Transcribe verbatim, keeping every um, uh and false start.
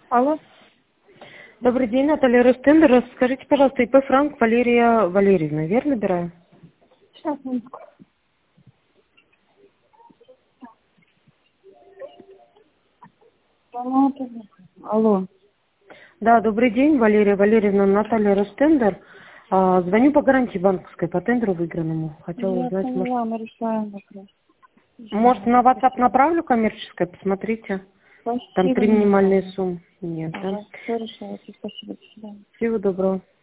Алло. Добрый день, Наталья Ростендер. Скажите, пожалуйста, ИП Франк Валерия Валерьевна, верно набираю? Сейчас, минутку. Алло. Алло. Да, добрый день, Валерия Валерьевна, Наталья Ростендер. А, звоню по гарантии банковской, по тендеру выигранному. Хотела Я узнать, может, поняла, мы решаем вопрос. может на WhatsApp направлю коммерческое, посмотрите. Там Спасибо, три не минимальные надо. суммы. Нет, да? Ага, все решается. Спасибо, до свидания. Всего доброго.